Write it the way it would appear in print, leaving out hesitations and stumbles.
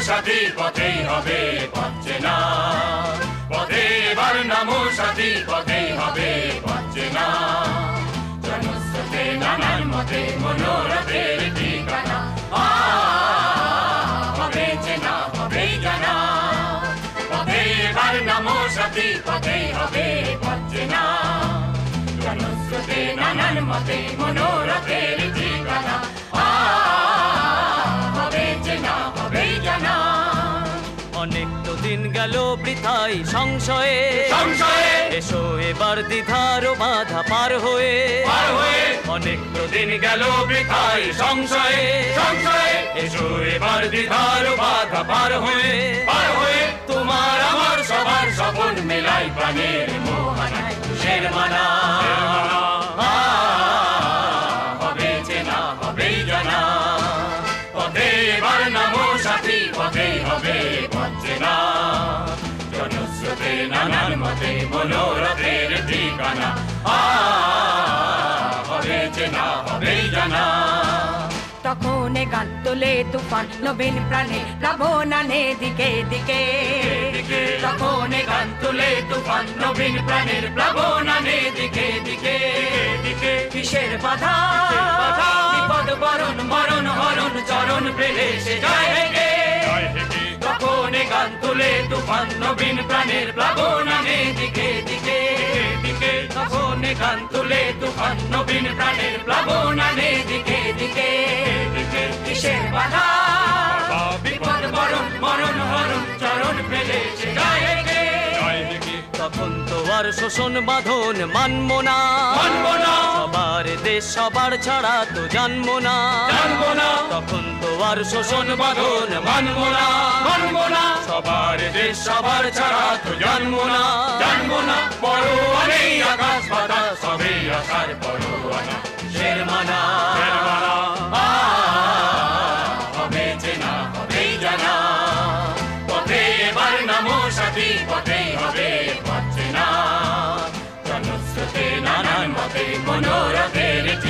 সাথী পথেই হবে পাচ্ছে না, পথে এবার নামো সাথী পথেই হবে পাচ্ছে না। জনস্রোতে নানান মতে মনোরথের ঠিকানা, হবে চেনা হবেই জানা, পথে এবার নামো সাথী পথেই হবে পাচ্ছে না। জনস্রোতে নানান মতে মনোরথের ঠিকানা, হবে চেনা হবেই জানা। অনেক তো দিন গেল বৃথাই সংশয়ে, এসো এবার দ্বিধার বাধা পার হয়ে। অনেক তো দিন গেল বৃথাই সংশয়ে, এসো এবার দ্বিধার বাধা পার হয়ে। তোমার আমার সবার স্বপন মেলাই প্রাণের মোহনায় তুষের মালা, হবে চেনা হবেই জানা, পথে এবার নামো সাথী পথেই হবে পাচ্ছে না। জনস্রোতে নানান মতে মনোরথের ঠিকানা, হবে চেনা হবেই জানা। তখন গান তোলে তুফান নবীন প্রাণে প্লাবনানে দিকে দিকে, তখন গান তোলে তুফান নবীন প্রাণের প্লাবনানে দিকে দিকে। কিসের বাধা বিপদ বরণ মরণ হরণ চরণ পেলে সে যায় হেগে। তখন গান তোলে তুফান নবীন প্রাণের প্লাবনানে দিকে দিকে। তখন গান তোলে তুফান নবীন প্রাণের প্লাবনানে দিকে দিকে। কিসের বাধা বিপদ বরণ মরণ হরণ চরণ পেলে সে যায় হেগে। তখন তো আর শোষণ বাঁধন মানবো না, সবার দেশ সবার ছাড়া তো জানবো না। তখন তো আর শোষণ বাঁধন মানবো না, সবার দেশ সবার ছাড়া তো জানবো না। পরোয়া নেই আকাশ বাতাস সবই আসার পরোয়ানা, শের মানা। হবে চেনা হবেই জানা, পথে এবার নামো সাথী পথেই হবে পাচ্ছে না। জনস্রোতে নানান মতে মনোরথের